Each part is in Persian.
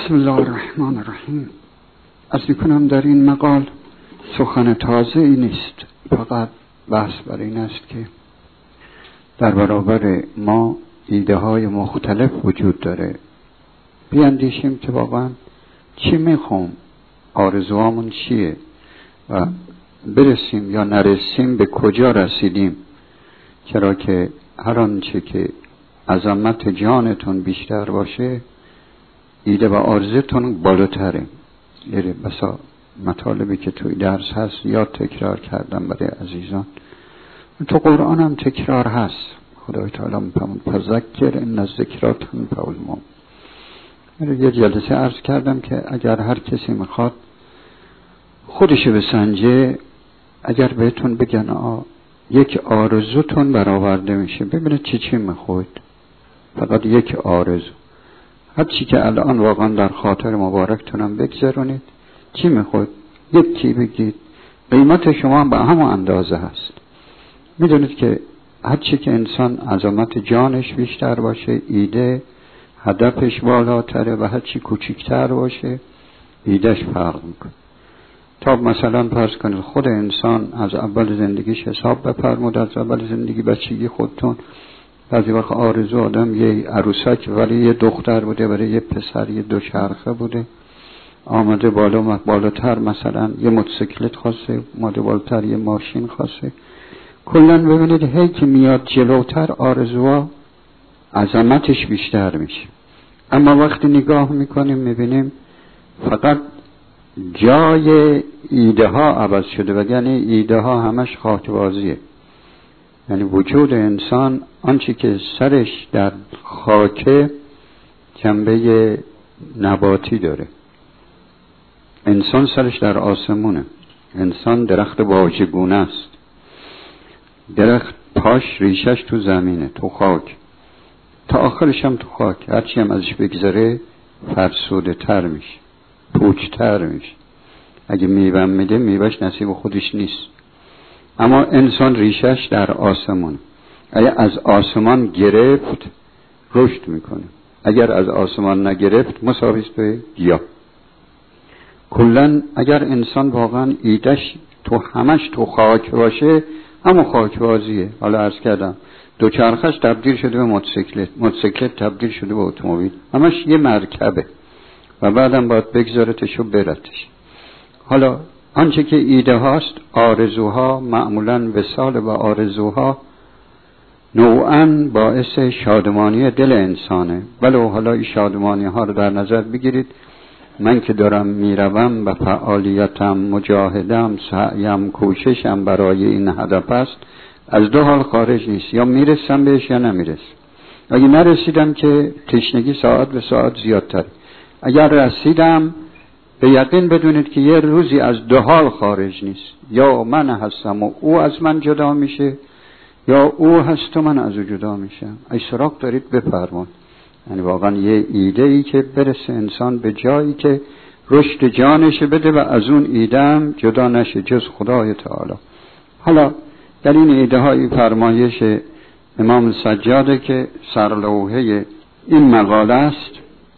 بسم الله الرحمن الرحیم. از میکنم در این مقال سخن تازه ای نیست، فقط بحث بر این است که در برابر ما ایده های مختلف وجود داره. بیاندیشیم که واقعا چی میخوام، آرزوامون چیه و برسیم یا نرسیم به کجا رسیدیم. چرا که هر آنچه که عظمت جانتون بیشتر باشه ایده و آرزوتون بالاتره. بسا مطالبی که توی درس هست یا تکرار کردم برای عزیزان، تو قرآن هم تکرار هست. خدای تعالی میفرمود فذکر ان الذکری تنفع المؤمنین. یه جلسه عرض کردم که اگر هر کسی میخواد خودشو بسنجه، اگر بهتون بگن یک آرزوتون برآورده میشه، ببینید چی میخواید، فقط یک آرزو، هر چی که الان واقعا در خاطر مبارکتونم بگذارونید، چی میخواید یکی بگید، قیمت شما هم به همون اندازه هست. میدونید که هر چی که انسان عظمت جانش بیشتر باشه، ایده هدفش بالاتره، و هر چی کوچیکتر باشه ایدهش فرق میکنه. تا مثلا فرض کنید خود انسان از اول زندگیش حساب بفرمود، از اول زندگی بچگی خودتون، بعضی وقت آرزو آدم یه عروسک ولی یه دختر بوده، برای یه پسر یه دوچرخه بوده، آمده بالاتر مثلا یه موتورسیکلت خواسته، آمده بالاتر یه ماشین خواسته. کلا ببینید هی که میاد جلوتر آرزوها عظمتش بیشتر میشه. اما وقتی نگاه میکنیم میبینیم فقط جای ایده ها عوض شده، و یعنی ایده ها همش خاکبازیه. یعنی وجود انسان آنچه که سرش در خاکه جنبه نباتی داره، انسان سرش در آسمونه. انسان درخت واژگونه است، درخت پاش ریشش تو زمینه، تو خاک، تا آخرش هم تو خاک. هرچی هم ازش بگذره فرسوده تر میشه، پوچتر میشه. اگه میوه میده میوهش نصیب خودش نیست. اما انسان ریشش در آسمان، اگر از آسمان گرفت رشد میکنه، اگر از آسمان نگرفت مساویست به گیاه. کلن اگر انسان واقعا ایدش تو همش تو خاک باشه، همون خاک بازیه. حالا عرض کردم دوچرخش تبدیل شده به موتورسیکلت، موتورسیکلت تبدیل شده به اتومبیل، همش یه مرکبه و بعدم باید بگذارتش و برتش. حالا آنچه که ایده هاست، آرزوها، معمولاً وصال با آرزوها نوعاً باعث شادمانی دل انسانه. ولو حالا این شادمانی ها رو در نظر بگیرید، من که دارم میروم و فعالیتم، مجاهدم، سعیم، کوششم برای این هدف است، از دو حال خارج نیست، یا میرسم بهش یا نمیرسم. اگه نرسیدم که تشنگی ساعت به ساعت زیادتر، اگر رسیدم به یقین بدونید که یه روزی از دو حال خارج نیست، یا من هستم و او از من جدا میشه، یا او هست و من از او جدا میشم. ای سراغ دارید بفرمون. یعنی واقعا یه ایده ای که برسه انسان به جایی که رشد جانش بده و از اون ایده هم جدا نشه جز خدای تعالی. حالا در این ایده های فرمایش امام سجاده که سرلوحه این مقاله است: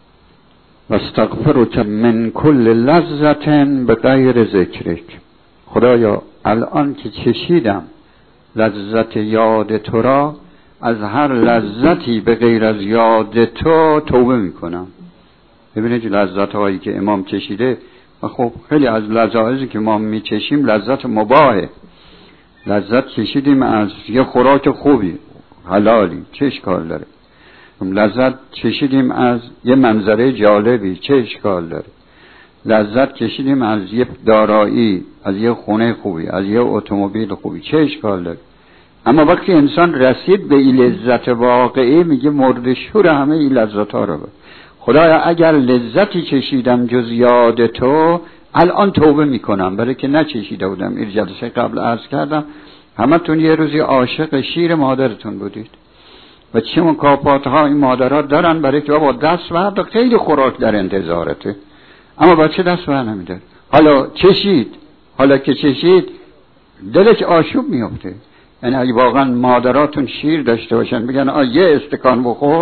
و استغفرک من کل لذت بغیر ذکرک. خدایا الان که چشیدم لذت یاد تو را، از هر لذتی به غیر از یاد تو توبه میکنم. ببینید لذت هایی که امام چشیده، و خب خیلی از لذایزی که ما میچشیم لذت مباهه. لذت چشیدیم از یه خوراک خوبی حلالی، چه اشکال داره؟ لذت چشیدیم از یه منظره جالبی، چه اشکال داره؟ لذت چشیدیم از یه دارایی، از یه خونه خوبی، از یه اتومبیل خوبی، چه اشکال داره؟ اما وقتی انسان رسید به این لذت واقعی، میگه مرد شور همه این لذت ها رو بر. خدایا اگر لذتی چشیدم جز یاد تو، الان توبه میکنم، برای که نچشیده بودم. این جلسه قبل عرض کردم همه تون یه روزی عاشق شیر مادرتون بودید و چه مکافات ها این مادرها دارن، برای که بابا دست ورد، خیلی خوراک در انتظارته، اما بچه دست ورد نمیده. حالا چشید، حالا که چشید دلش آشوب میفته. یعنی اگه واقعا مادراتون شیر داشته باشن بگن یه استکان بخور،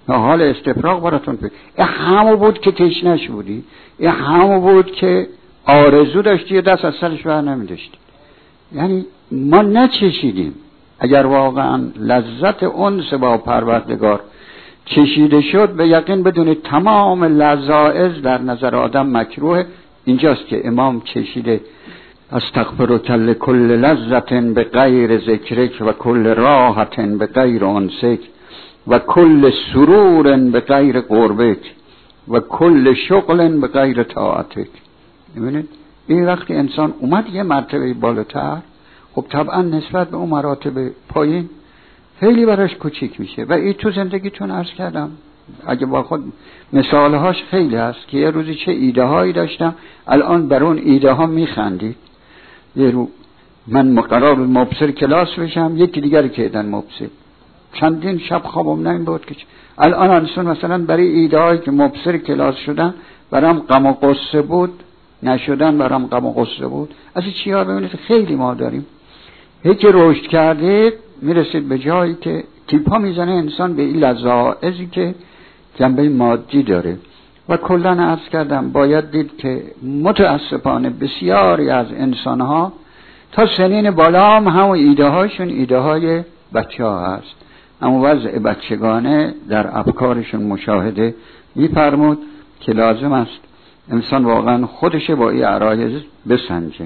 حال استفراغ براتون این همون بود که تشنش بودی، این همون بود که آرزو داشتی و دست از سرش بر نمی‌داشتی. یعنی ما نچشیدیم. اگر واقعا لذت انس با پروردگار چشیده شد، به یقین بدونید تمام لذائذ در نظر آدم مکروه. اینجاست که امام چشیده استغفرک لکل لذت به غیر ذکرک و کل راحت به غیر انسک و کل سرور به غیر قربک و کل شغل به غیر طاعتک. ببینید این وقتی انسان اومد یه مرتبه بالاتر، خب طبعا نسبت به اون مراتب پایین خیلی براش کوچیک میشه. و این تو زندگیتون عرض کردم، اگه با خود مثالهاش خیلی هست که یه روزی چه ایده هایی داشتم، الان بر اون ایده ها میخندید. یه رو من قرار بود مبصر کلاس بشم، یکی دیگری که ایدن مبصر، چندین شب خوابم نمی بود که الان انسان مثلا برای ایده هایی که مبصر کلاس شدن برام غم و غصه بود، نشدن برام غم و غصه بود. از این چیزا ببینید خیلی ما داریم. هیچ رشد کرده میرسید به جایی که تیپا میزنه انسان به این لذائذی که جنبه مادی داره. و کلن عرض کردم باید دید که متاسفانه بسیاری از انسانها تا سنین بالا هم همون ایده هاشون ایده های بچه ها هست، همون وضع بچگانه در افکارشون مشاهده می‌فرمود که لازم است انسان واقعا خودش با این عرایض بسنجه.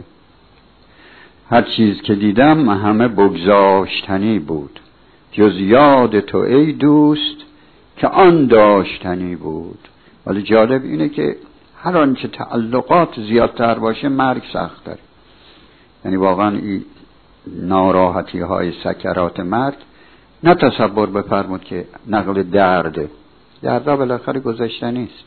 هر چیز که دیدم همه بگذاشتنی بود، جز یاد تو ای دوست که آن داشتنی بود. ولی جالب اینه که هر آنچه تعلقات زیادتر باشه مرگ سخت داره. یعنی واقعا این ناراحتی های سکرات مرگ نه تصور بفرمود که نقل درده، دردا بالاخره گذشتنی است،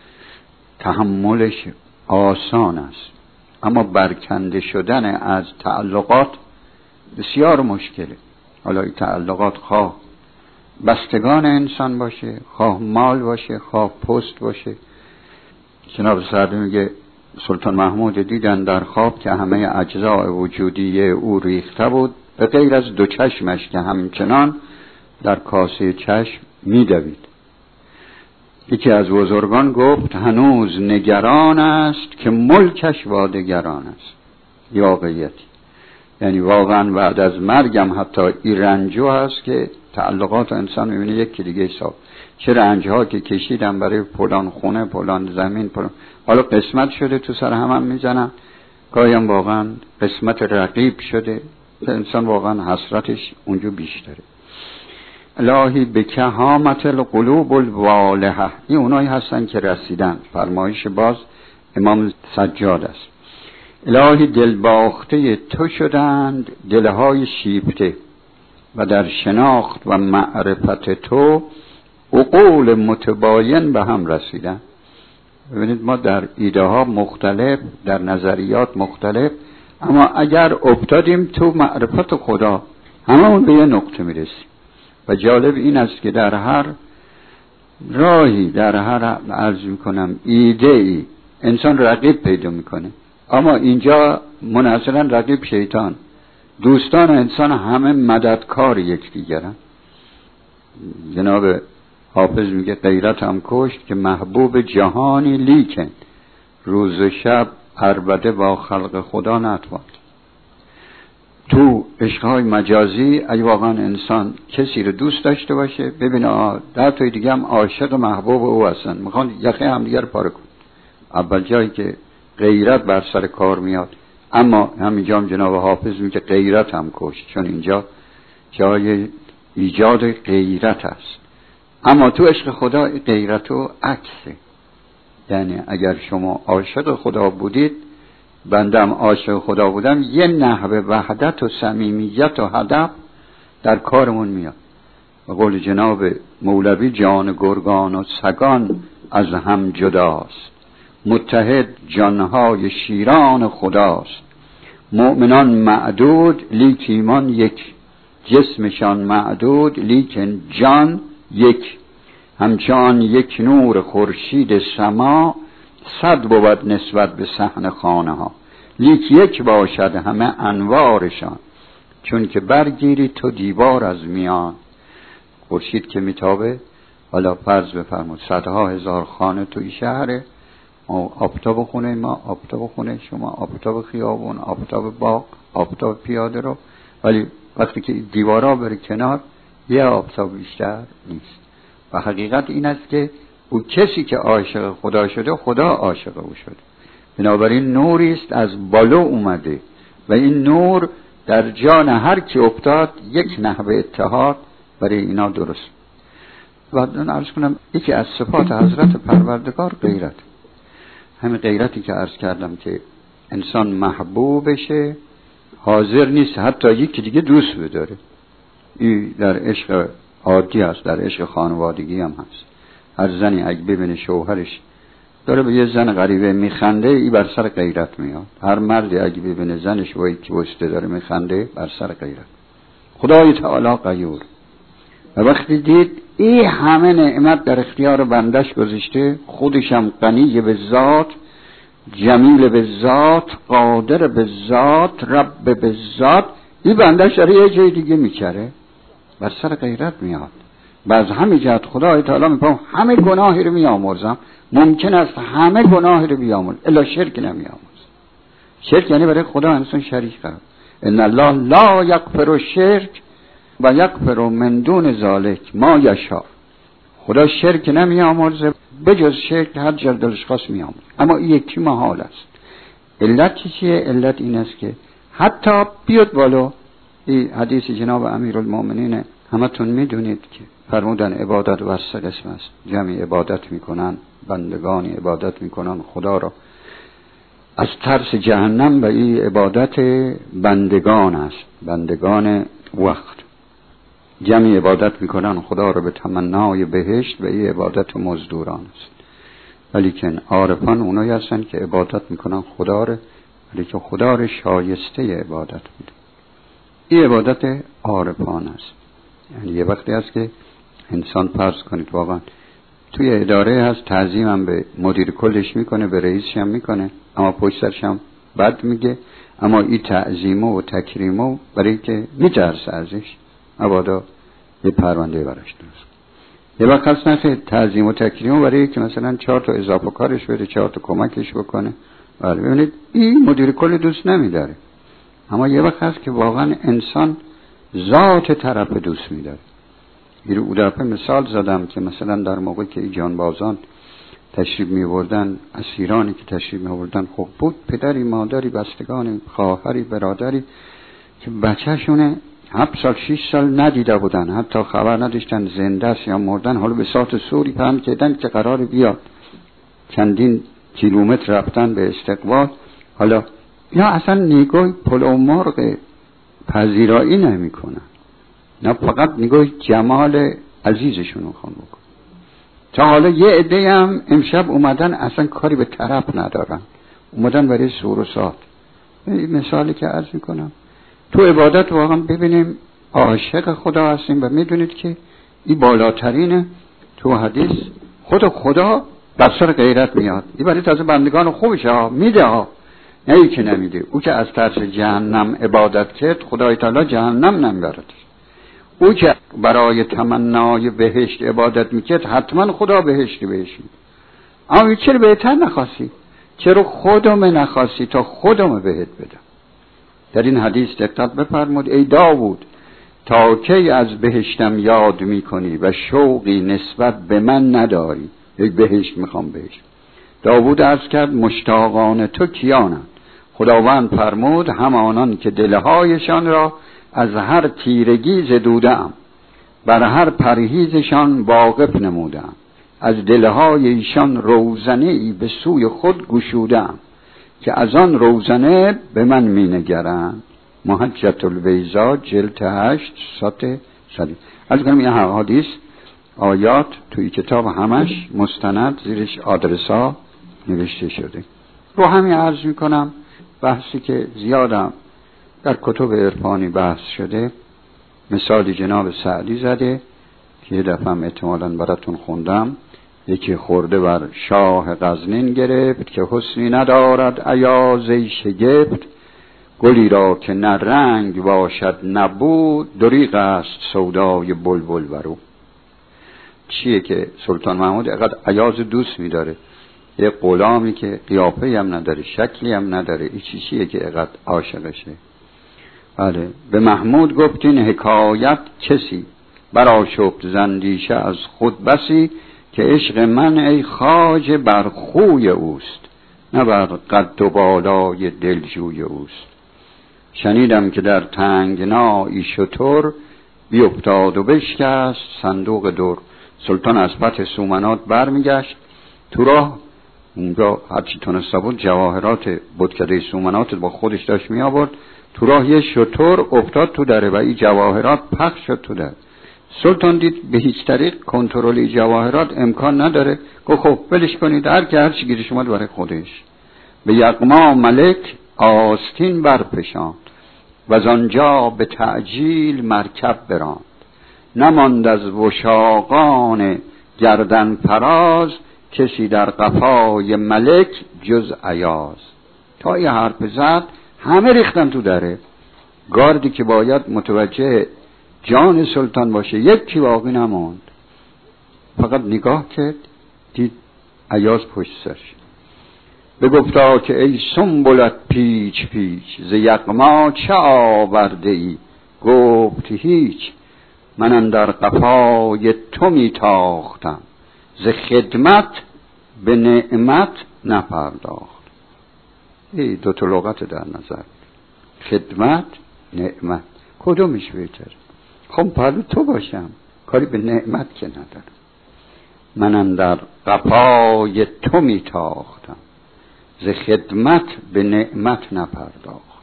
تحملش آسان است، اما برکنده شدن از تعلقات بسیار مشکله. حالا این تعلقات خواه بستگان انسان باشه، خواه مال باشه، خواه پست باشه. جناب سعدی میگه سلطان محمود دیدن در خواب که همه اجزاء وجودی او ریخته بود به غیر از دو چشمش که همچنان در کاسه چشم میدوید. یکی از بزرگان گفت هنوز نگران است که ملکش وادگران است. واقعیتی، یعنی واقعا بعد از مرگم حتی این رنجو هست که تعلقات انسان میبینه یکی دیگه حساب. چه رنجها که کشیدم برای پلان خونه، پلان زمین، پلان، حالا قسمت شده تو سر هم میزنم. گاهیم واقعا قسمت رقیب شده، انسان واقعا حسرتش اونجا بیشتره. الهی به کهامت القلوب الوالهه، این اونایی هستن که رسیدن. فرمایش باز امام سجاد است. الهی دل باخته تو شدند دلهای شیفته و در شناخت و معرفت تو عقول متباین به هم رسیدن. ببینید ما در ایده ها مختلف، در نظریات مختلف، اما اگر افتادیم تو معرفت خدا هممون به یه نقطه میرسیم. و جالب این است که در هر راهی، در هر عرض میکنم ایده ای انسان رقیب پیدا میکنه. اما اینجا منحصرا رقیب شیطان، دوستان انسان همه مددکار یکدیگرن. جناب حافظ میگه غیرت هم کشت که محبوب جهانی لیکن روز و شب عربده با خلق خدا نتواند. تو عشقهای مجازی اگه واقعا انسان کسی رو دوست داشته باشه، ببینه در توی دیگه هم عاشق محبوب او هستن، میخوان یخه هم دیگر پاره کن. اول جایی که غیرت بر سر کار میاد، اما همینجا هم جناب حافظ میگه غیرت هم کشت، چون اینجا جای ایجاد غیرت است. اما تو عشق خدا غیرت و عکسه. یعنی اگر شما عاشق خدا بودید، بندم عاشق خدا بودم، یه نحوه وحدت و صمیمیت و هدف در کارمون میاد. و قول جناب مولوی جان گرگان و سگان از هم جداست، متحد جانهای شیران خداست. مؤمنان معدود لیک ایمان یک، جسمشان معدود لیکن جان یک. همچنان یک نور خورشید سما، صد بود نسبت به صحن خانه ها. لیک یک باشد همه انوارشان، چون که برگیری تو دیوار از میان. خورشید که میتابه حالا فرض بفرمود صدها هزار خانه توی شهره، آفتاب خونه ما، آفتاب خونه شما، آفتاب خیابون، آفتاب باغ، آفتاب پیاده رو، ولی وقتی که دیوارا بره کنار یه آفتاب بیشتر نیست. و حقیقت این است که او کسی که عاشق خدا شده، خدا عاشق او شده. بنابراین نوری است از بالا اومده و این نور در جان هر کی افتاد یک نحوه اتحاد برای اینا درست. و عرض کنم یکی از صفات حضرت پروردگار غیرت، همین غیرتی که عرض کردم که انسان محبوب بشه، حاضر نیست حتی یکی دیگه دوست بداره. این در عشق عادی هست، در عشق خانوادگی هم هست. هر زنی اگه ببینه شوهرش داره به یه زن غریبه میخنده، این بر سر غیرت میاد. هر مردی اگه ببینه زنش با یکی وسته داره میخنده، بر سر غیرت. خدای تعالی غیور و وقتی دید این همه نعمت در اختیار بندش گذاشته، خودش هم غنی به ذات، جمیل به ذات، قادر به ذات، رب به ذات، این بندش داره یه جای دیگه میچره، بر سر غیرت میاد. باز همین جهت خدای تعالی میگه همه گناهی رو میامرزم، ممکن است همه گناهی رو بیامرزم الا شرک نمیامرزم. شرک یعنی برای خدا انسان شریک قرار. ان الله لا یغفر الشرک و یغفر من دون ذلک ما یشاء. خدا شرک نمیامرزه، بجز شرک هر جا دلش خواست میامرزه. اما این یکی محال است. علت چیه؟ علت این است که حتی بیاد بالا این حدیث جناب امیرالمومنین همتون میدونید که فرمودن عبادت وسط قسم است. جمعی عبادت میکنن، بندگانی عبادت میکنن خدا را از ترس جهنم، و این عبادت بندگان است، بندگان وقت. جمعی عبادت میکنن خدا را به تمنای بهشت، و این عبادت مزدوران است. ولیکن عارفان اونایی هستن که عبادت میکنن خدا را، ولیکن خدا را شایسته عبادت میده. این عبادت عارفان است. یعنی یه وقتی هست که انسان فرض کنید واقعا توی اداره هست، تعظیم هم به مدیر کلش میکنه، به رئیسش هم میکنه، اما پشت سرش هم بد میگه، اما این تعظیمه و تکریمه برای که میترسه ازش، مبادا یه پرونده براش درست. یه وقت هست نه تعظیم و تکریمه برای که مثلا 4 تا اضافه کارش بده، 4 تا کمکش بکنه. ولی ببینید این مدیر کل دوست نمیداره. اما یه وقت هست که واقعا انسان ذات طرف دوست میداره. او دفعه مثال زدم که مثلا در موقع که جانبازان تشریف می آوردن، اسیرانی که تشریف می آوردن، خب بود پدری، مادری، بستگانی، خواهری، برادری که بچه‌شونه 7 سال 6 سال ندیده بودن، حتی خبر نداشتن زنده است یا مردن. حالا به سات سوری پهم کردن که قرار بیاد، چندین کیلومتر رفتن به استقبال. حالا یا اصلا نگاه پلو مرغ پذیرایی نمی کنن، نه فقط نگاه جمال عزیزشون رو خوان بکن. تا حالا یه عده هم امشب اومدن اصلا کاری به طرف ندارن، اومدن برای سور و سات. این مثالی که عرض میکنم تو عبادت واقعا ببینیم عاشق خدا هستیم و میدونید که این بالاترینه. تو حدیث خدا بر سر غیرت میاد، این برای تازه بندگان خوبشه ها، میده ها، نه ای که نمیده. او که از ترس جهنم عبادت کرد، خدای تعالی جهنم نمیبرد. او که برای تمنای بهشت عبادت میکرد، حتما خدا بهشت بهش میده. اما چرا بهتر نخواستی؟ چرا خودم نخواستی تا خودم بهت بدم؟ در این حدیث دقت بفرمود ای داوود تا کی از بهشتم یاد میکنی و شوقی نسبت به من نداری؟ یک بهشت میخوام بهشت. داوود عرض کرد مشتاقان تو کیانند؟ خداوند فرمود همانان که دلهایشان را از هر تیرگی زدودم، بر هر پرهیزشان واقف نمودم، از دلهای ایشان روزنه‌ای به سوی خود گشودم که از آن روزنه به من می نگرند. محجت البیضا جلد 8 صفحه 100. از کنم این حدیث آیات توی کتاب همش مستند زیرش آدرسا نوشته شده. رو همین عرض می کنم بحثی که زیادم در کتب عرفانی بحث شده. مثالی جناب سعدی زده که یه دفعه احتمالاً براتون خوندم. یکی خورده بر شاه غزنین گرفت که حسنی ندارد ایازه شگفت، گلی را که نه رنگ باشد نبود، دریغ است سودای بلبل برو. چیه که سلطان محمود اینقدر ایاز دوست می‌داره؟ یه غلامی که قیافه‌ای هم نداره، شکلی هم نداره، این چیه که اینقدر عاشقشه؟ بله. به محمود گفتین حکایت کسی، برآشفت زندیشه از خود بسی، که عشق من ای خواجه بر خوی اوست، نه بر قد و بالای دلجوی اوست. شنیدم که در تنگنایی شتر، بیفتاد و بشکست صندوق در. سلطان از فتح سومنات برمیگشت، تو راه اونجا هرچی تونسته بود جواهرات بتکده سومنات با خودش داشت می آورد. تو راه یه شتر افتاد تو دره و این جواهرات پخش شد تو در. سلطان دید به هیچ طریق کنترل جواهرات امکان نداره، گفت خب ولش کنید، هر چی گیرش اومد برای خودش. به یغما ملک آستین برپشاند، و از آنجا به تعجیل مرکب براند. نماند از وشاقان گردن فراز، کسی در قفای ملک جز ایاز. تا یه حرف زد همه ریختن تو دره. گاردی که باید متوجه جان سلطان باشه یکی باقی نماند، فقط نگاه کرد دید ایاز پشت سرش. بگفتا که ای سنبلت پیچ پیچ، ز یغما چه آورده ای؟ گفت هیچ، من اندر قفای تو میتاختم، ز خدمت به نعمت نپرداخت. این دو تا لغت در نظر، خدمت نعمت، کدومش بهتر؟ خب پهلو تو باشم، کاری به نعمت که ندارم. من اندر قفای تو میتاختم، ز خدمت به نعمت نپرداخت.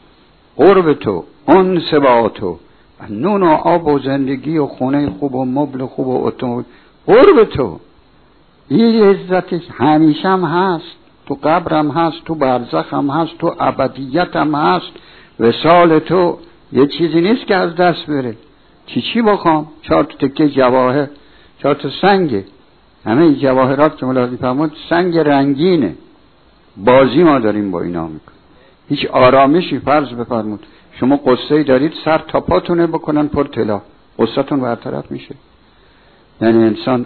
قرب تو، انس با تو، نون و آب و زندگی و خونه خوب و مبل خوب و اتومبیل، قرب تو. این عزتش همیشه هم هست، تو قبرم هست، تو برزخ هم هست، تو ابدیت هم هست. وصال تو یه چیزی نیست که از دست بره. چی بخوام؟ 4 تکه جواهر، 4 سنگه، همه این جواهرات که ملاحظه فرمود سنگ رنگینه. بازی ما داریم با اینا میکنیم، هیچ آرامشی. فرض بفرمود شما قصه‌ای دارید، سر تا پاتونه بکنن پر طلا، قصه‌تون برطرف میشه. یعنی انسان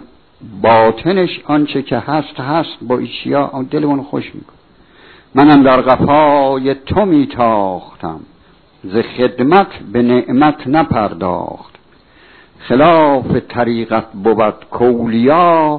باطنش آنچه که هست با ایشیا دلمون خوش میکنه. منم در قفای تو میتاختم، ز خدمت به نعمت نپرداخت. خلاف طریقت بود کولیا،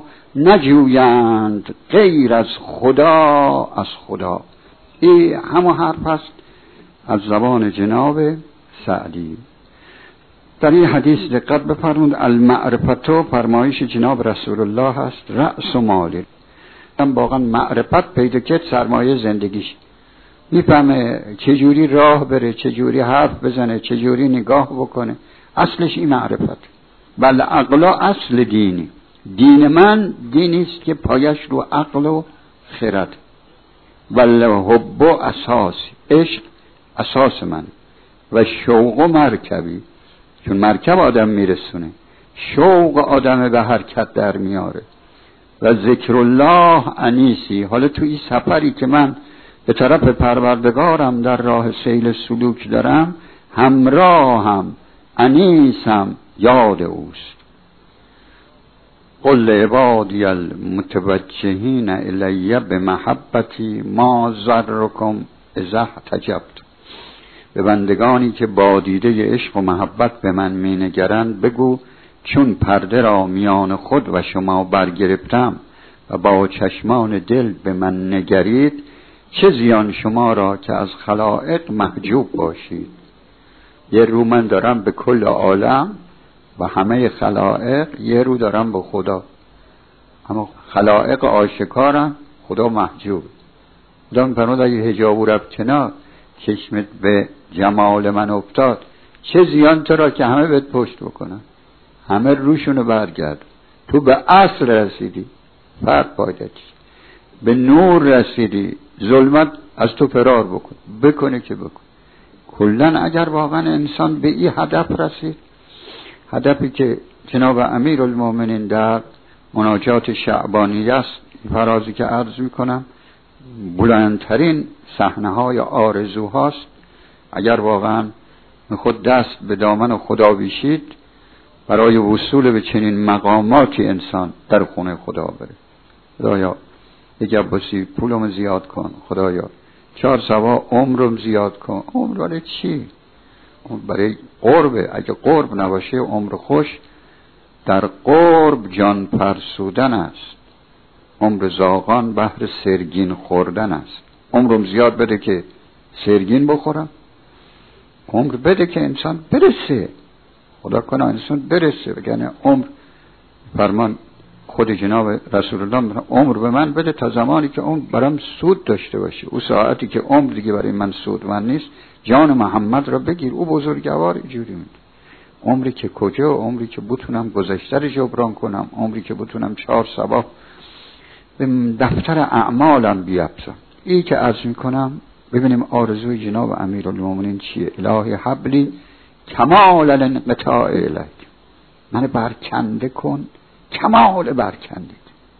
نجویند غیر از خدا از خدا. این همه حرف است از زبان جناب سعدی. در این حدیث دقت بفرمود، المعرفتو فرمایش جناب رسول الله هست، رأس و مالی. واقعا معرفت پیدا کرد سرمایه زندگیش، میفهمه چجوری راه بره، چجوری حرف بزنه، چجوری نگاه بکنه. اصلش این معرفت. بل عقلا اصل دینی. دین من دینیست که پایش رو عقل و خرد. بل حب اساس، عشق اساس من. و شوق مرکبی، چون مرکب آدم میرسونه، شوق آدم به حرکت در میاره. و ذکر الله انیسی، حالا تو این سفری که من به طرف پروردگارم در راه سیل سلوک دارم، همراهم انیسم یاد اوست. قل عبادی المتوجهین الی بمحبتی ما ضرکم اذا احتجبت. به بندگانی که با دیده عشق و محبت به من می نگرند بگو چون پرده را میان خود و شما برگرفتم و با چشمان دل به من نگرید، چه زیان شما را که از خلائق محجوب باشید. یه رو من دارم به کل عالم و همه خلائق، یه رو دارم به خدا. اما خلائق آشکارم، خدا محجوب. خدا می‌فرماید اگه حجاب رفت کنار، چشمت به جمال من افتاد، چه زیان تو را که همه بهت پشت بکنن، همه روشونو برگرد. تو به اصل رسیدی، فرق پایدت، به نور رسیدی، ظلمت از تو فرار بکنه که بکن. کلن اگر واقعا انسان به این هدف رسید، هدفی که جناب امیرالمومنین در مناجات شعبانی است، فرازی که عرض میکنم بلندترین صحنه‌های آرزوهاست. اگر واقعا خود دست به دامن خدا بیشید، برای وصول به چنین مقاماتی انسان در خونه خدا بره. خدایا یک عباسی پولم زیاد کن، خدایا 4 سوا عمرم زیاد کن. عمر برای چی؟ برای قربه. اگه قرب نباشه عمر خوش در قرب جان فرسودن است، عمر زاغان بهر سرگین خوردن است. عمرم زیاد بده که سرگین بخورم، عمر بده که انسان برسه، خدا کنه انسان برسه. بگنه عمر فرمان خود جناب رسول الله، عمر به من بده تا زمانی که عمر برام سود داشته باشه. او ساعتی که عمر دیگه برای من سود من نیست، جان محمد را بگیر. او بزرگوار اینجوری میده. عمری که کجا، عمری که بتونم گذشته رو جبران کنم، عمری که بتونم 4 صباح به دفتر اعمالم بیافزم. این که عرض میکنم ببینیم آرزوی جناب امیرالمومنین چیه. الهی حبلی کمال الانقطاع الیک، من برکنده کن کمال برکندید.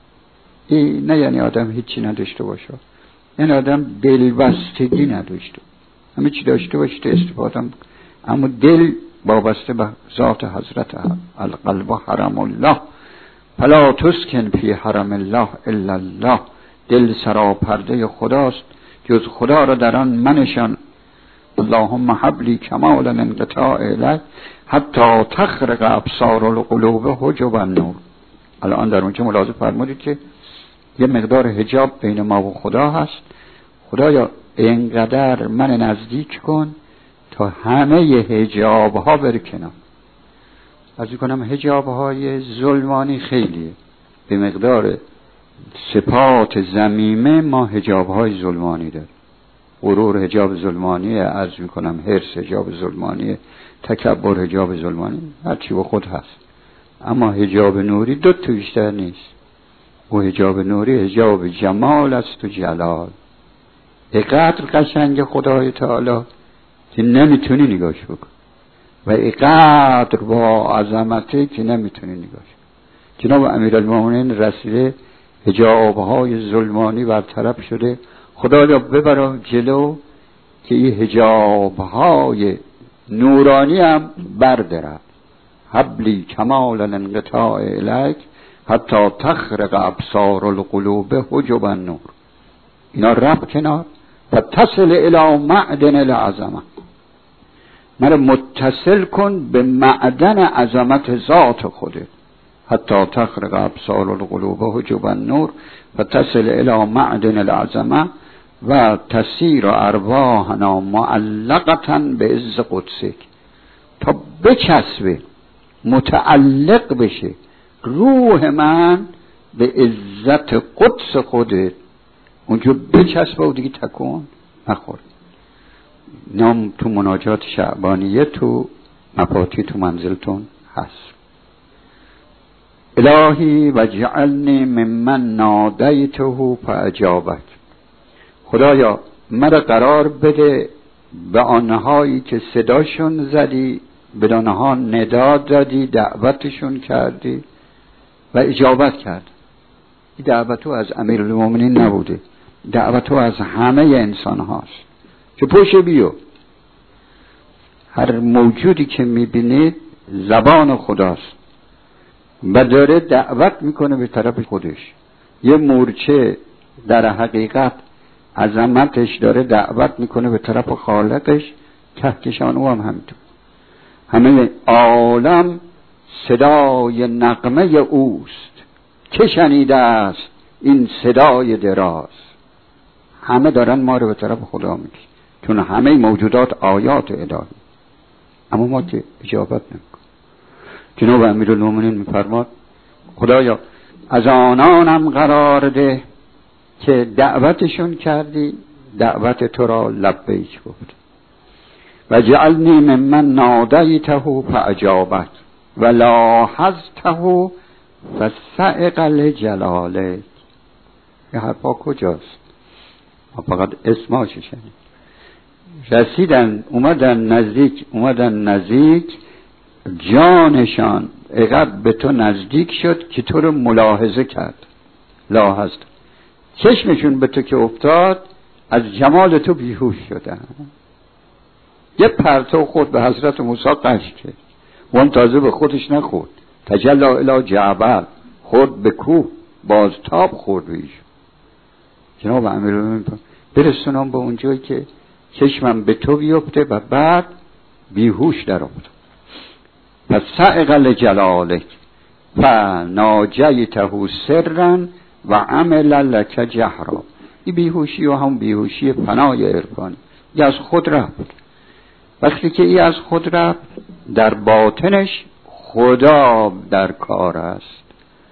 این نه یعنی آدم هیچی نداشته باشه، یعنی آدم دلبستگی نداشته، همه چی داشته باشه تا استفاده، اما دل وابسته به ذات حضرت القلب حرم الله فلا تسکن فی حرم الله الا الله. دل سراپرده خداست، جز خدا را در آن منشان. اللهم حبلی کمال الانقطاع الیک حتی تخرق ابصار القلوب حجب النور. الان در اونجا ملاحظه فرمودید که یه مقدار حجاب بین ما و خدا هست. خدایا اینقدر من نزدیک کن تا همه حجاب ها بره کنار. از کنم حجاب های ظلمانی خیلیه، به مقدار صفات ذمیمه ما حجاب های ظلمانی داریم. غرور حجاب ظلمانیه، عرض میکنم حرص حجاب ظلمانیه، تکبر حجاب ظلمانی، هر چی با خود هست. اما حجاب نوری 2 تا بیشتر نیست. و حجاب نوری حجاب جمال است و جلال. اینقدر قشنگ خدای تعالی که نمیتونی نگاش بکن و اینقدر با عظمته که نمیتونی نگاش بکن. جناب امیرالمومنین رسیده حجابهای ظلمانی برطرف شده. خدایا ببرم جلو که این حجابهای نورانی هم بردارد. حبلی کمال الانقطاع الیک حتی تخرق ابصار القلوب حجب النور. اینا رفت کنار و تصل الی معدن العظمه. مرا متصل کن به معدن عظمت ذات خودت. حتی تخرق ابصار القلوب حجب النور و تصل الی معدن العظمه و تسیر ارواحنا معلقتا به عز قدسک، تا بچسبه متعلق بشه روح من به عزت قدس خودت، اونجا بچسبه و دیگه تکون نخور. نام تو مناجات شعبانیه تو مفاتی تو منزلتون هست. الهی و جعلنی ممن نادیته فاجابک. خدایا مرا قرار بده به آنهایی که صداشون زدی، به آنها ندا دادی، دعوتشون کردی و اجابت کرد. این دعوتو از امیرالمومنین نبوده، دعوتو از همه انسان هاست که پوش بیو. هر موجودی که میبینید زبان خداست و داره دعوت میکنه به طرف خودش. یه مورچه در حقیقت عظمتش داره دعوت میکنه به طرف خالقش، کهکشان او هم همینطور. همه عالم صدای نغمه اوست که شنیده است این صدای دراز. همه دارن ما رو به طرف خدا میگن، چون همه موجودات آیات الهی، اما ما که اجابت نمیکنیم. جناب امیرالمومنین میفرماد خدایا از آنانم قرار ده که دعوتشون کردی، دعوت تو را لبیک بود. و جعلنی ممن نادیته فاجابت و لاحظته فسعق لجلالک. یه حرفا کجاست؟ ما فقط اسماش شنید. رسیدن اومدن نزدیک جانشان اقدر به تو نزدیک شد که تو رو ملاحظه کرد. لاحظت چشمشون به تو که افتاد از جمال تو بیهوش شدن. یه پرتو خود به حضرت موسی قش کرد. وان تازه به خودش نخورد، تجلا الی جبل، خورد به کوه، باز تاب خورد بهش. جناب امیرالمومنین برسونم به اونجایی که چشمم به تو بیفته و بعد بیهوش در آمد. پس صعق لجلالک فناجیته سرا و عمل لک جهرا. این بیهوشی و هم بیهوشی فنای عرفانی، این از خود رفت. وقتی که این از خود رفت، در باطنش خدا در کار است.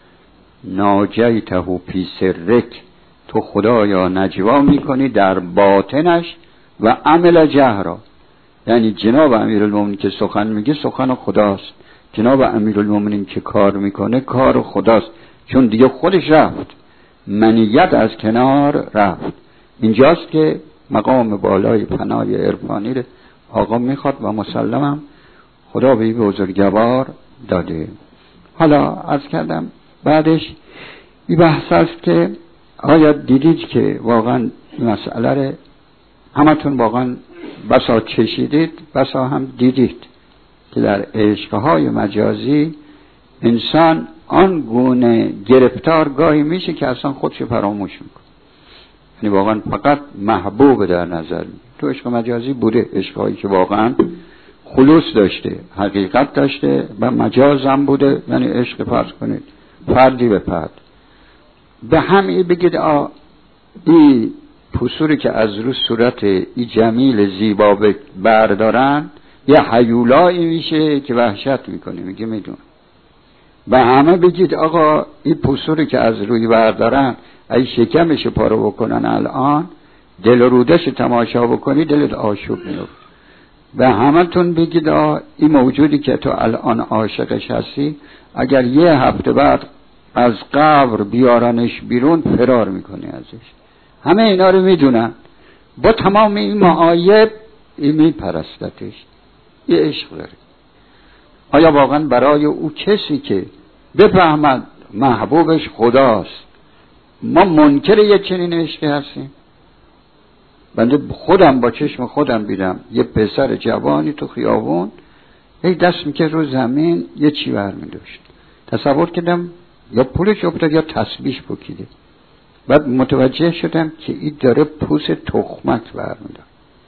ناجیته فی سرک، تو خدایا نجوا میکنی در باطنش و عمل جهرا. یعنی جناب امیرالمومنین که سخن میگه سخن خداست، جناب امیرالمومنین که کار میکنه کار خداست، چون دیگه خودش رفت، منیت از کنار رفت. اینجاست که مقام بالای پنای عرفانی رو آقا میخواد و مسلمم خدا به این بزرگوار داده. حالا عرض کردم بعدش این بحث است که آیا دیدید که واقعا این مسئله رو همتون واقعا بسا چشیدید، بسا هم دیدید که در عشقهای مجازی انسان آن گونه گرفتار گاهی میشه که اصلا خودش فراموش میکنه. یعنی واقعا فقط محبوب در نظر میاد. تو عشق مجازی بوده عشقهایی که واقعا خلوص داشته، حقیقت داشته و مجاز هم بوده، یعنی عشق فرض کنید فردی به فرد. به همین بگید این پسوری که از رو صورت این جمیل زیبا بردارن یه حیولایی میشه که وحشت میکنه، میگه میدون. به همه بگید آقا این پسوری که از روی بردارن ای شکمش پارو بکنن الان دل رودش تماشا بکنی دلت آشوب میاد. به همه تون بگید این موجودی که تو الان عاشقش هستی اگر یه هفته بعد از قبر بیارنش بیرون فرار میکنی ازش. همه اینا رو میدونن، با تمام این معایب این میپرستتش، این عشق داره. آیا واقعا برای او کسی که بفهمد محبوبش خداست ما منکر یک چنین عشقی هستیم؟ بنده خودم با چشم خودم دیدم یه پسر جوانی تو خیابون هی دست میکرد رو زمین یه چی برمی‌داشت. تصور کردم یا پولش افتاد یا تسبیح پکیده. بعد متوجه شدم که این داره پوست تخمک برمی‌داره.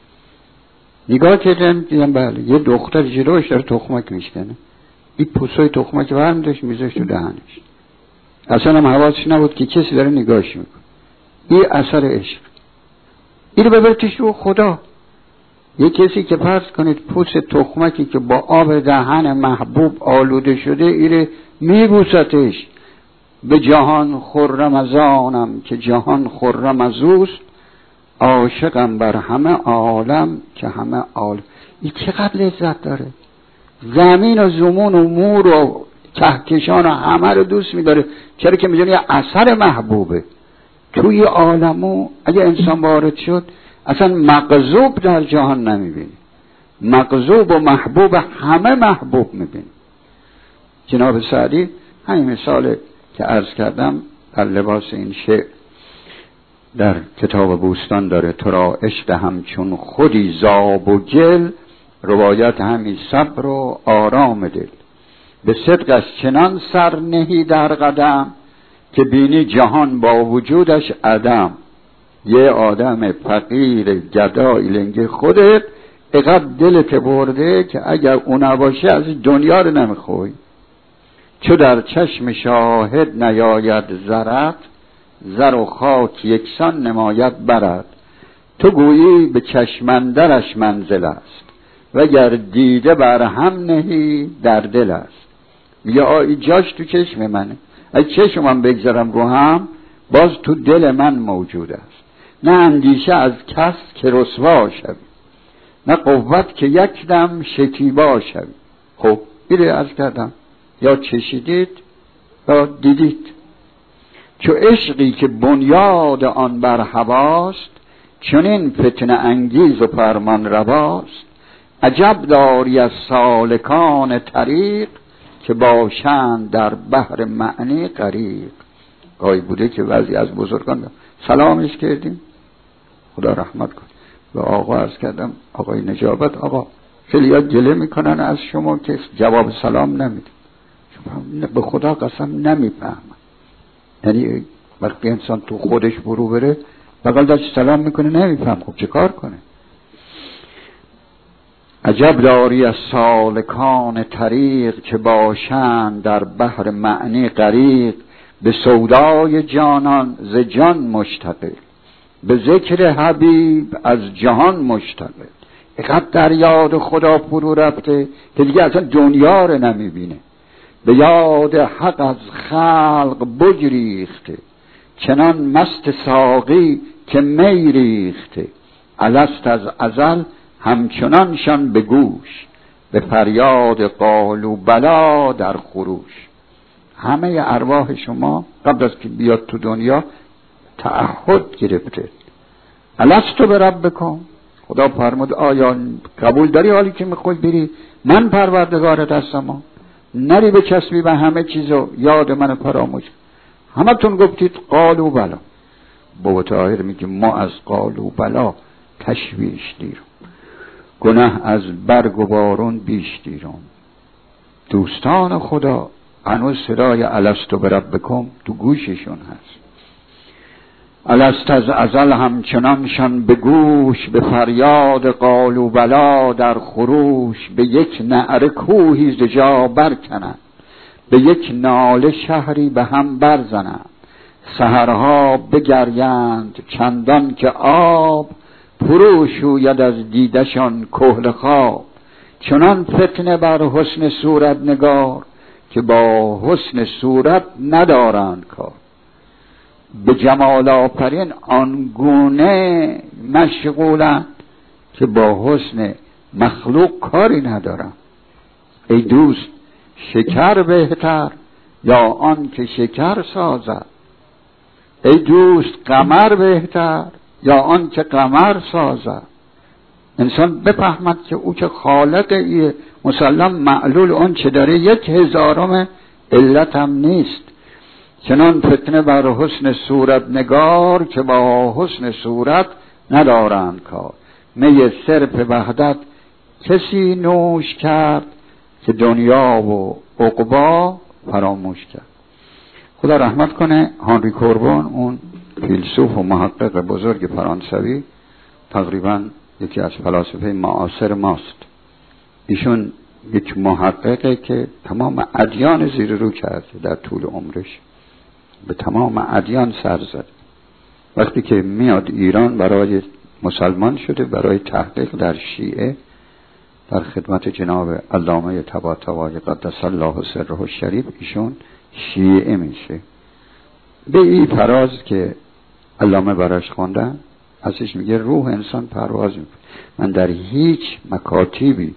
نگاه کردم دیدم بله یه دختر جلوش داره تخمک میشکنه. این پوستای تخمک برمی‌داشت میذاشت تو دهنش. اصلا هم حواسش نبود که کسی داره نگاهش میکنه. این اثر عشق. اینو ببرتش رو خدا. یه کسی که فرض کنید پوست تخمکی که با آب دهن محبوب آلوده شده اینو میبوستش. به جهان خرم از آنم که جهان خرم از اوست، عاشقم بر همه عالم که همه عالم. این چقدر لذت داره. زمین و زمون و مور و کهکشان و همه رو دوست می‌داره. چرا که می‌دونه یه اثر محبوبه. توی عالمو اگه انسان وارد شد اصلا مغضوب در جهان نمی‌بینی. مغضوب و محبوب همه محبوب می‌بینی. جناب سعدی همین مثال که عرض کردم در لباس این شعر در کتاب بوستان داره. تو را عشق همچون خودی زاب و جل، روایت همی صبر و آرام دل. به صدقش چنان سر نهی در قدم، که بینی جهان با وجودش عدم. یه آدم فقیر گدای لنگ خودت، اقدر دلت برده که اگر اون نباشه از دنیا رو نمیخوای. چو در چشم شاهد نیاید زرت، زر و خاک یکسان نماید برد. تو گویی به چشمندرش منزل است، وگر دیده بر هم نهی در دل است. میگه آی جاش تو چشم منه، اگه چشم من بگذارم رو هم باز تو دل من موجود است. نه اندیشه از کس که رسوا شوی، نه قوت که یک دم شکیبا شوی. خب اینه عرض کردم یا چشیدید یا دیدید. چو عشقی که بنیاد آن بر هواست، چنین فتنه انگیز و فرمان رواست. عجب داری از سالکان طریق، که باشند در بحر معنی غریق. گاهی بوده که بعضی از بزرگان سلامش کردیم خدا رحمت کن و آقا عرض کردم آقای نجابت، آقا خیلی ها گله میکنن از شما که جواب سلام نمیدید. به خدا قسم نمیفهمن. یعنی وقتی انسان تو خودش برو بره بقیل داشت سلام میکنه نمیفهم، خب چه کار کنه؟ عجب داری از سالکان طریق که باشند در بحر معنی غریق، به سودای جانان ز جان مشتغل، به ذکر حبیب از جهان مشتغل. اینقدر در یاد خدا فرو رفته که دیگه اصلا دنیا رو نمیبینه. به یاد حق از خلق بگریخته، چنان مست ساقی که می ریخته. الست از ازل همچنانشان به گوش، به فریاد قالوا بلا در خروش. همه ارواح شما قبل از که بیاد تو دنیا تعهد گرفته. الست بربکم، خدا فرمود آیا قبول داری حالی که میخوای بری من پروردگارت هستم، نری به چسبی به همه چیزو یاد من فراموش. همه تون گفتید قالوا بلا. بابا طاهر میگه ما از قالوا بلا تشویش دیرم، گناه از برگ و بارون بیش دیرم. دوستان خدا هنوز صدای الست بربکم تو گوششون هست. الست از ازل همچنانشان به گوش، به فریاد قالوا بلا در خروش. به یک نعره کوهی ز جا برکنند، به یک ناله شهری به هم برزنند. سحرها بگریند چندان که آب، فرو شوید از دیدشان کحل خواب. چنان فتنه بر حسن صورت نگار، که با حسن صورت ندارند کار. به جمال آفرین آنگونه مشغولند، که با حسن مخلوق کاری ندارند. ای دوست شکر بهتر یا آن که شکر سازد؟ ای دوست قمر بهتر یا آن که قمر سازد؟ انسان بفهمد که او که خالق ایه، مسلم معلول اون چه داره 1000 علت هم نیست. چنان فتنه بر حسن صورت نگار، که با حسن صورت ندارند کار. می صرف وحدت کسی نوش کرد، که دنیا و عقبا فراموش کرد. خدا رحمت کنه هانری کوربون، اون فیلسوف و محقق بزرگ فرانسوی، تقریبا یکی از فلاسفه معاصر ماست. ایشون یک محققه که تمام ادیان زیر رو کرده در طول عمرش، به تمام ادیان سر زد. وقتی که میاد ایران برای مسلمان شده، برای تحقیق در شیعه در خدمت جناب علامه طباطبایی قدس الله سره الشریف، ایشون شیعه میشه. به این فراز که علامه براش خوندن ازش میگه روح انسان پرواز میکنه. من در هیچ مکاتبی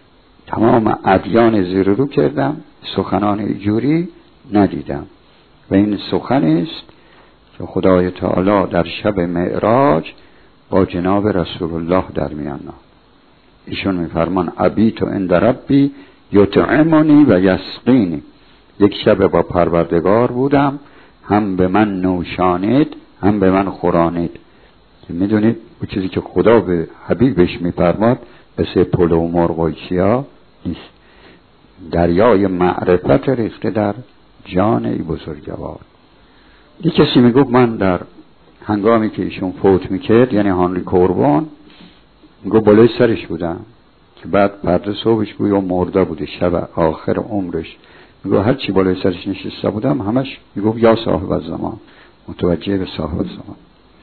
تمام ادیان زیر رو کردم، سخنان اینجوری ندیدم. و این سخن است که خدای تعالی در شب معراج با جناب رسول الله در میانا. ایشون میفرمان ابیت عند ربی یطعمنی و یسقینی. یک شب با پروردگار بودم، هم به من نوشانید هم به من خورانید. میدونید اون چیزی که خدا به حبیبش میفرماد مثل پلو و مرغ و چیا نیست. دریای معرفت ریخته در جان ای بزرگوار. یک کسی میگفت من در هنگامی که ایشون فوت میکرد، یعنی هانری کوربون، میگفت بالای سرش بودم که بعد پرده صبحش بود و مرده بوده، شب آخر عمرش. میگفت هر چی بالای سرش نشسته بودم همش میگفت یا صاحب الزمان، متوجه به صاحب الزمان.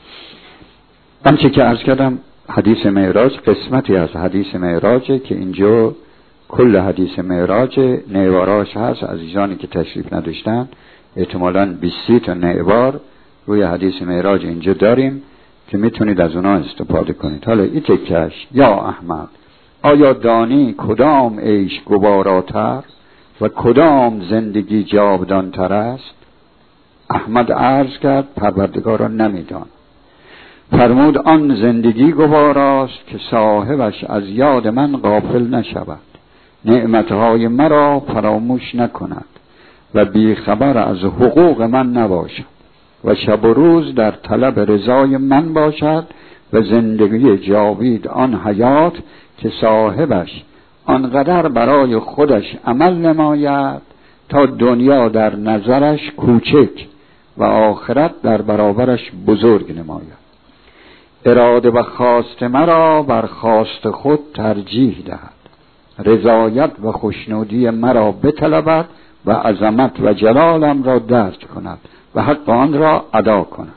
آنچه که عرض کردم حدیث معراج قسمتی از حدیث معراجه که اینجا کل حدیث معراج نعواراش هست. عزیزانی که تشریف نداشتن احتمالاً 20 تا نعوار روی حدیث معراج اینجا داریم که میتونید از اونا استفاده کنید. حالا این تکش: یا احمد آیا دانی کدام عیش گواراتر و کدام زندگی جاودانتر است؟ احمد عرض کرد پروردگارا نمیدان. فرمود آن زندگی گواراست که صاحبش از یاد من غافل نشود، نعمتهای مرا فراموش نکند و بیخبر از حقوق من نباشد و شب و روز در طلب رضای من باشد و زندگی جاوید آن حیات که صاحبش آنقدر برای خودش عمل نماید تا دنیا در نظرش کوچک و آخرت در برابرش بزرگ نماید. اراده و خواست مرا بر خواست خود ترجیح دهد، رضایت و خوشنودی مرا بطلبد و عظمت و جلالم را درک کند و حق آن را ادا کند.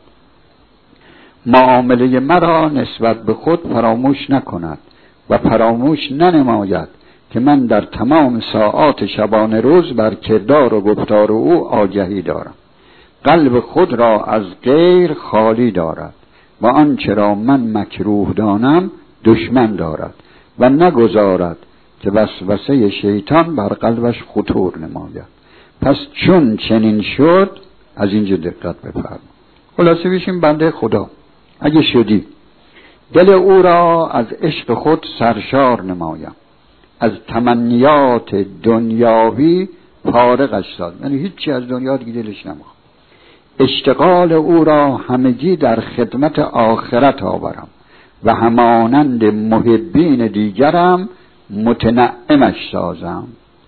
معامله مرا نسبت به خود فراموش نکند و فراموش ننماید که من در تمام ساعات شبانه روز بر کردار و گفتار او آگهی دارم. قلب خود را از غیر خالی دارد و آنچه را من مکروه دانم دشمن دارد و نگذارد که وسوسه شیطان بر قلبش خطور نماید. پس چون چنین شد، از اینجا دقت بفرما. خلاصه بشیم بنده خدا، اگه شدی دل او را از عشق خود سرشار نمایم، از تمنیات دنیاوی فارغش ساز، یعنی هیچی از دنیا دیگه دلش نمیخواد. اشتغال او را همگی در خدمت آخرت آورم و همانند محبین دیگرم متنعمش سازم.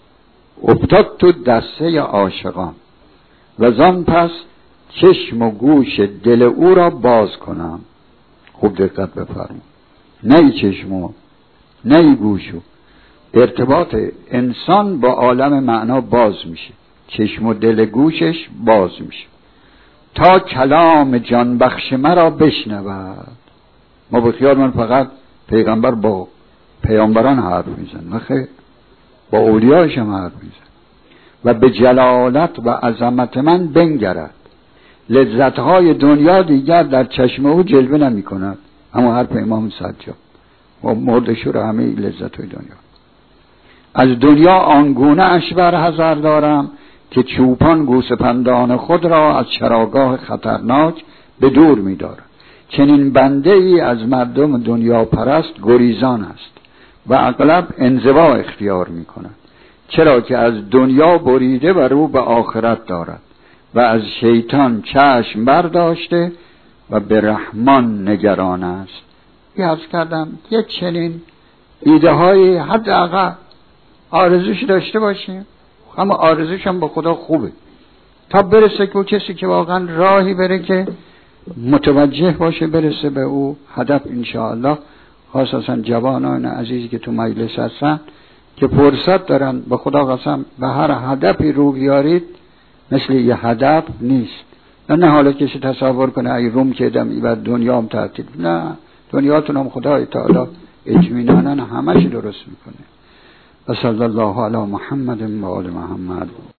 افتاد تو دسته عاشقان و زان پس چشم و گوش دل او را باز کنم. خوب دقت بفرمایید، نه ای چشمو نه ای گوشو. ارتباط انسان با عالم معنا باز میشه، چشم و دل گوشش باز میشه تا کلام جان بخش مرا بشنود. ما به خیال من فقط پیغمبر با پیامبران حرف میزن، نخیر، با اولیاش هم حرف میزن و به جلالت و عظمت من بنگرد. لذتهای دنیا دیگر در چشم او جلوه نمی کند. اما حرف امام سجاد و مردشور همه لذتهای دنیا. از دنیا آنگونه اش بر حذر دارم که چوپان گوسفندان خود را از چراگاه خطرناک به دور می دارد. چنین بنده ای از مردم دنیا پرست گریزان است و اغلب انزوا اختیار می کند، چرا که از دنیا بریده و رو به آخرت دارد و از شیطان چشم برداشته و به رحمان نگران است. عرض کردم یک چنین ایده های حداقل آرزوش داشته باشیم، اما آرزوش هم با خدا خوبه تا برسه که کسی که واقعا راهی بره که متوجه باشه برسه به او هدف. انشاءالله خاصتا جوانان عزیزی که تو مجلس هستن که فرصت دارن، به خدا قسم به هر هدفی رو بیارید مثل یه هدف نیست. نه حالا کسی تصور کنه ای روم که دم و دنیا هم تعطیل، نه، دنیاتون هم خدای تعالی اطمینانا همش درست میکنه. و صلی الله علی محمد و آل محمد.